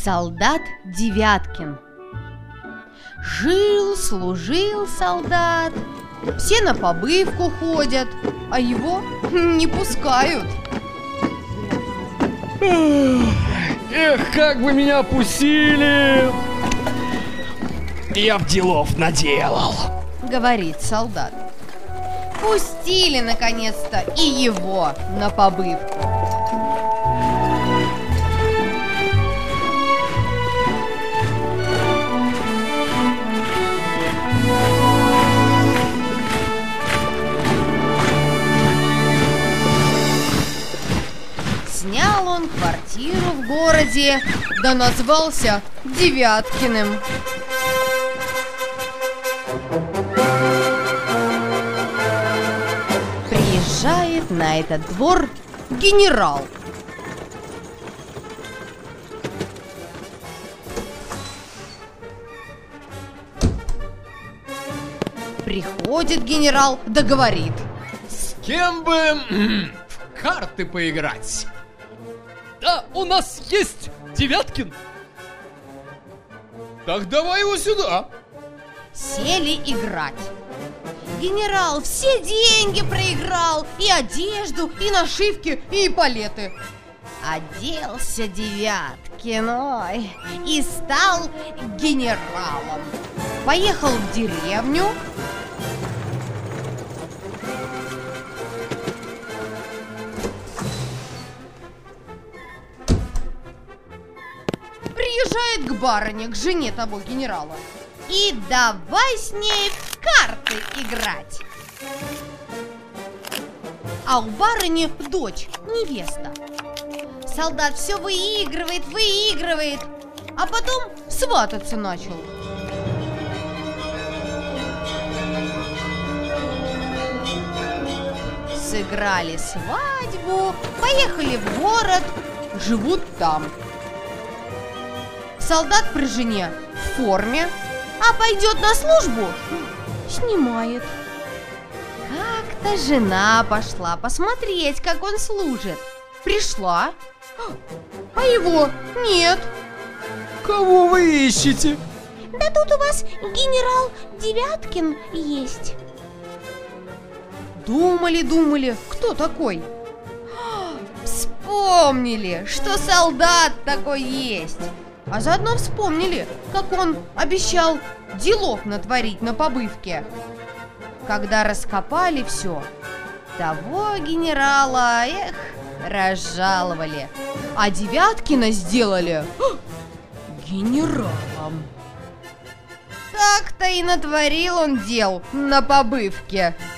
Солдат Девяткин. Жил-служил солдат, все на побывку ходят, а его не пускают. Эх, как бы меня пустили! Я б делов наделал, говорит солдат. Пустили наконец-то и его на побывку. Снял он квартиру в городе, да назвался Девяткиным. Приезжает на этот двор генерал. Приходит генерал, да говорит: с кем бы в карты поиграть? Да, у нас есть Девяткин. Так давай его сюда. Сели играть. Генерал все деньги проиграл, и одежду, и нашивки, и эполеты. Оделся Девяткин, ой, и стал генералом. Поехал в деревню. Приезжает к барыне, к жене того генерала, и давай с ней в карты играть. А у барыни дочь, невеста. Солдат все выигрывает, а потом свататься начал. Сыграли свадьбу, поехали в город, живут там. Солдат при жене в форме, а пойдет на службу — снимает. Как-то жена пошла посмотреть, как он служит. Пришла, а его нет. Кого вы ищете? Да тут у вас генерал Девяткин есть. Думали, кто такой? Вспомнили, что солдат такой есть. А заодно вспомнили, как он обещал делов натворить на побывке. Когда раскопали все, того генерала, разжаловали, а Девяткина сделали генералом. Так-то и натворил он дел на побывке.